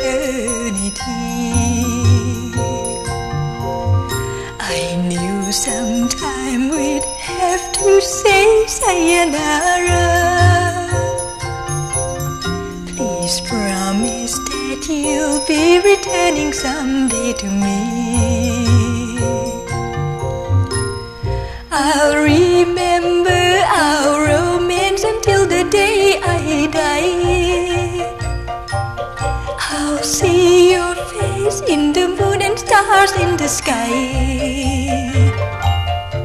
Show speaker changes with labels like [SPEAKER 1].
[SPEAKER 1] eternity. I knew sometime we'd have to say sayonara. Please promise that you'll be returning someday to me. I'll remember our romance until the day I die. I'll see your face in the moon and stars in the sky.